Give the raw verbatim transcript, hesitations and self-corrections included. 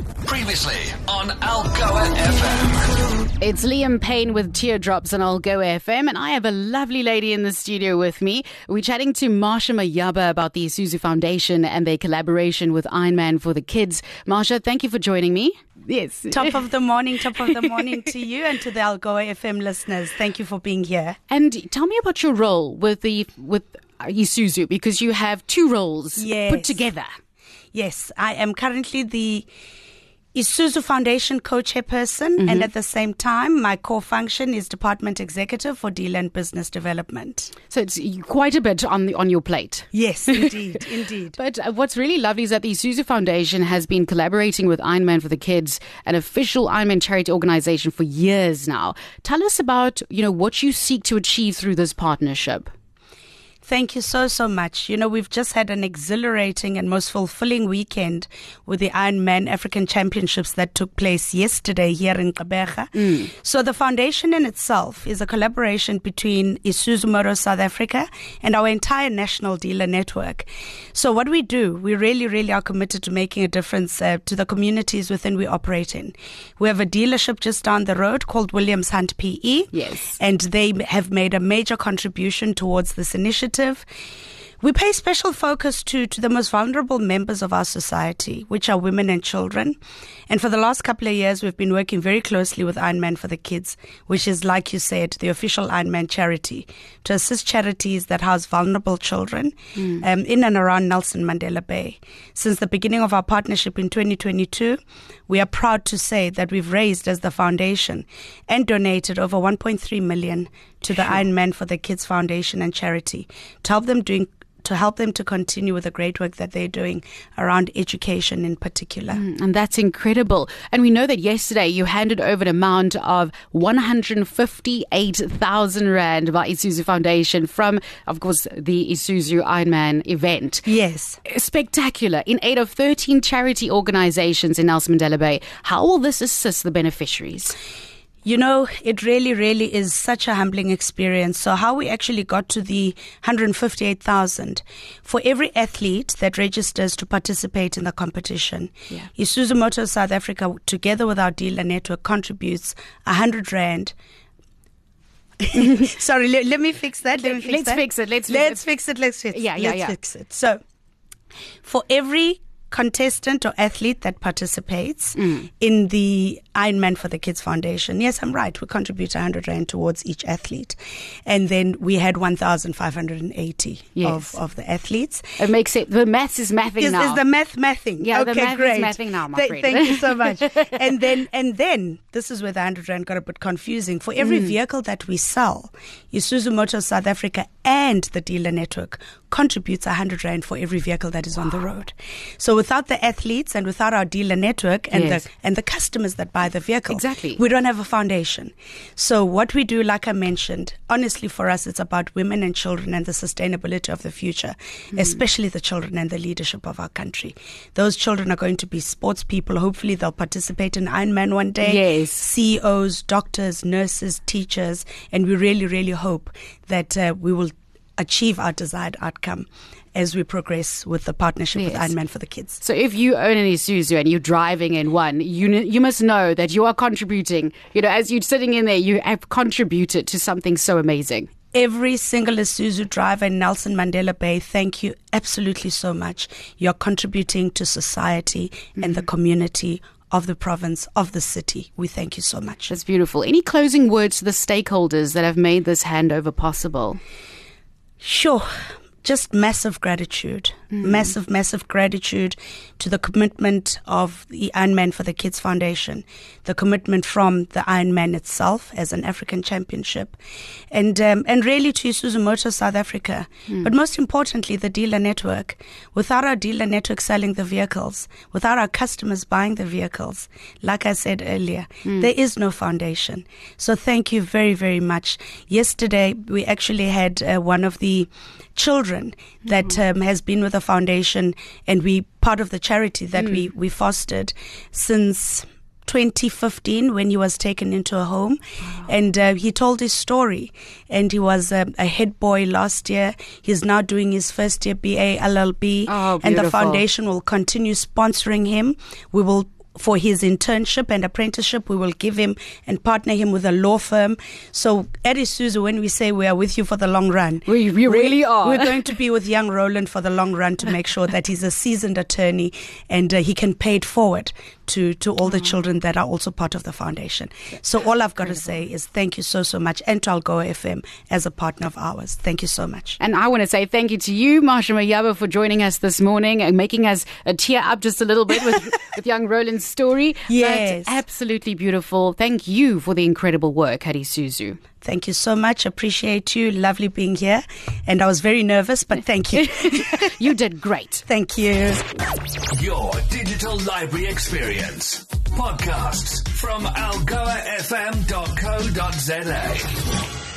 Previously on Algoa F M. It's Liam Payne with Teardrops on Algoa F M, and I have a lovely lady in the studio with me. We're chatting to Marsha Mayaba about the Isuzu Foundation and their collaboration with Ironman for the Kids. Marsha, thank you for joining me. Yes. Top of the morning, top of the morning to you and to the Algoa F M listeners. Thank you for being here. And tell me about your role with the with Isuzu, because you have two roles yes. put together. Yes, I am currently the Isuzu Foundation co-chairperson, mm-hmm. and at the same time, my core function is Department Executive for Dealer and Business Development. So it's quite a bit on the, on your plate. Yes, indeed, indeed. But what's really lovely is that the Isuzu Foundation has been collaborating with Ironman for the Kids, an official Ironman charity organization, for years now. Tell us about, you know, what you seek to achieve through this partnership. Thank you so, so much. You know, we've just had an exhilarating and most fulfilling weekend with the Ironman African Championships that took place yesterday here in Gqeberha. Mm. So the foundation in itself is a collaboration between Isuzu Motors South Africa and our entire national dealer network. So what we do, we really, really are committed to making a difference uh, to the communities within we operate in. We have a dealership just down the road called Williams Hunt P E. Yes. And they have made a major contribution towards this initiative. We pay special focus to, to the most vulnerable members of our society, which are women and children. And for the last couple of years, we've been working very closely with Ironman for the Kids, which is, like you said, the official Ironman charity, to assist charities that house vulnerable children mm. um, in and around Nelson Mandela Bay. Since the beginning of our partnership in twenty twenty-two, we are proud to say that we've raised as the foundation and donated over one point three million to the sure. Ironman for the Kids Foundation and charity to help them doing to help them to continue with the great work that they're doing around education in particular. Mm, and that's incredible. And we know that yesterday you handed over an amount of one hundred fifty-eight thousand rand by Isuzu Foundation from, of course, the Isuzu Ironman event. Yes. Spectacular. In aid of thirteen charity organizations in Nelson Mandela Bay. How will this assist the beneficiaries? You know, it really, really is such a humbling experience. So how we actually got to the one hundred fifty-eight thousand, for every athlete that registers to participate in the competition, yeah. Isuzu Motors South Africa, together with our dealer network, contributes one hundred rand. Sorry, let, let me fix that. Let me fix let's that. fix it. Let's, let's fix it. Let's fix it. Yeah, yeah, let's yeah. fix it. So, for every contestant or athlete that participates mm. in the Ironman for the Kids Foundation. Yes, I'm right. We contribute one hundred rand towards each athlete. And then we had one thousand five hundred eighty yes. of, of the athletes. It makes it, the maths is mathing is, now. Is the math mathing? Yeah, okay, the math great. is mathing now, my Th- friend. Thank you so much. and then, and then, this is where the one hundred rand got a bit confusing. For every mm. vehicle that we sell, Isuzu Motors South Africa and the dealer network contributes one hundred rand for every vehicle that is on the road. So without the athletes and without our dealer network and yes. the and the customers that buy the vehicle, exactly. we don't have a foundation. So what we do, like I mentioned, honestly for us, it's about women and children and the sustainability of the future, mm. especially the children and the leadership of our country. Those children are going to be sports people. Hopefully they'll participate in Ironman one day. Yes. C E Os, doctors, nurses, teachers, and we really, really hope that uh, we will achieve our desired outcome as we progress with the partnership yes. with Ironman for the Kids. So if you own an Isuzu and you're driving in one, you you must know that you are contributing. You know, as you're sitting in there, you have contributed to something so amazing. Every single Isuzu driver in Nelson Mandela Bay, thank you absolutely so much. You're contributing to society mm-hmm. and the community of the province, of the city. We thank you so much. That's beautiful. Any closing words to the stakeholders that have made this handover possible? Sure. Just massive gratitude, mm. massive, massive gratitude to the commitment of the Ironman for the Kids Foundation, the commitment from the Ironman itself as an African championship, and um, and really to Isuzu Motors South Africa. Mm. But most importantly, the dealer network. Without our dealer network selling the vehicles, without our customers buying the vehicles, like I said earlier, mm. there is no foundation. So thank you very, very much. Yesterday, we actually had uh, one of the children that mm-hmm. um, has been with the foundation, and we part of the charity that mm. we, we fostered since twenty fifteen when he was taken into a home. Wow. And uh, he told his story, and he was uh, a head boy last year. He's now doing his first year B A L L B, oh, and the foundation will continue sponsoring him. We will for his internship and apprenticeship. We will give him and partner him with a law firm. So at Isuzu, when we say we are with you for the long run, we, we really are. We're going to be with young Roland for the long run to make sure that he's a seasoned attorney and uh, he can pay it forward to, to all the mm-hmm. children that are also part of the foundation. So all I've got to say is thank you so, so much, and to Algoa F M as a partner of ours. Thank you so much. And I want to say thank you to you, Marsha Mayaba, for joining us this morning and making us uh, tear up just a little bit with, with young Roland's story. Yes. That's absolutely beautiful. Thank you for the incredible work at Isuzu. Thank you so much. Appreciate you. Lovely being here. And I was very nervous, but thank you. You did great. Thank you. Your digital library experience. Podcasts from algoa f m dot co dot z a.